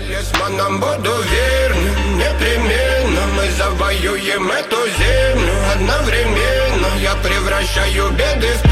Талисманом буду верным, непременно мы завоюем эту землю. Одновременно я превращаю беды в